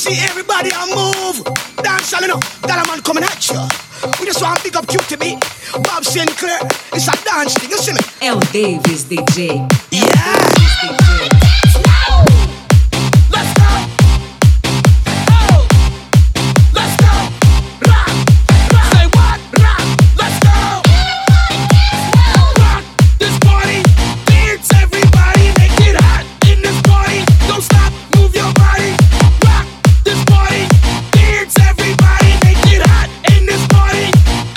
see everybody I move. Dance all enough, that a man coming at you. We just want to pick up QTB, Bob Sinclair. It's a dance thing, you see me? É o Davis DJ. Yeah. Let's go. Oh. Let's go. Rock. Rock. Say what? Rock. Let's go. Rock this party. Dance everybody. Make it hot in this party. Don't stop. Move your body. Rock this party. Dance everybody. Make it hot in this party.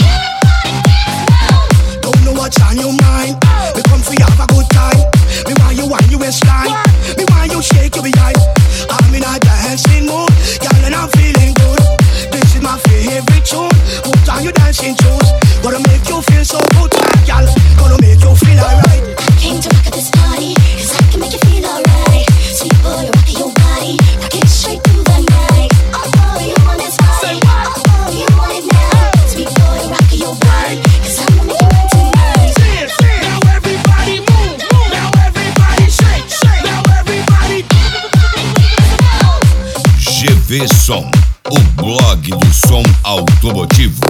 Don't know what's on your mind. We come for you have a good time. Me want you on your waistline. Me want you shake your behind. I'm in a dancing mood, girl, and I'm feeling good. This is my favorite tune. Put on your dancing shoes. Gonna make you feel so good, girl. Gonna make you feel alright. I came to rock at this party, 'cause I can make you feel alright. Sweet boy, you're rocking your body. Rock it straight through the night. Oh, you want this body. Oh, you want it now. Sweet boy, you're rocking your body. 'Cause I'ma make you mine tonight. Now everybody move. Now everybody shake. Now everybody. GV Som, o blog do som automotivo.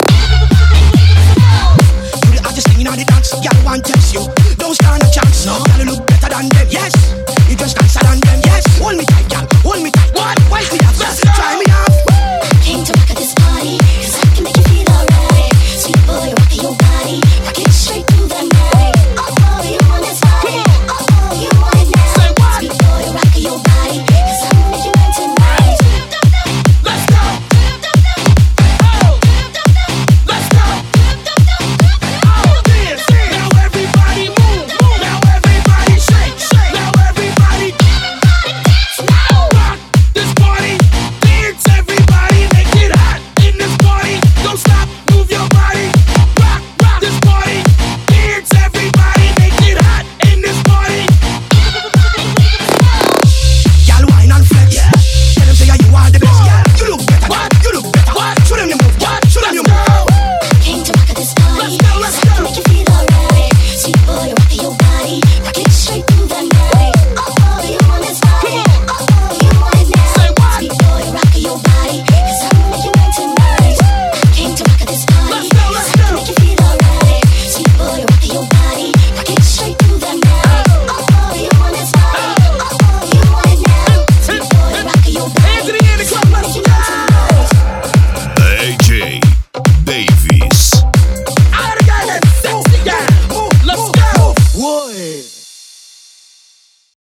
Do the hottest thing in the dance, girl, one tells you. Don't stand a chance, no. Girl, you look better than them, yes. You just dancer than them, yes. Hold me tight, girl, hold me tight. What? Why do you have to try me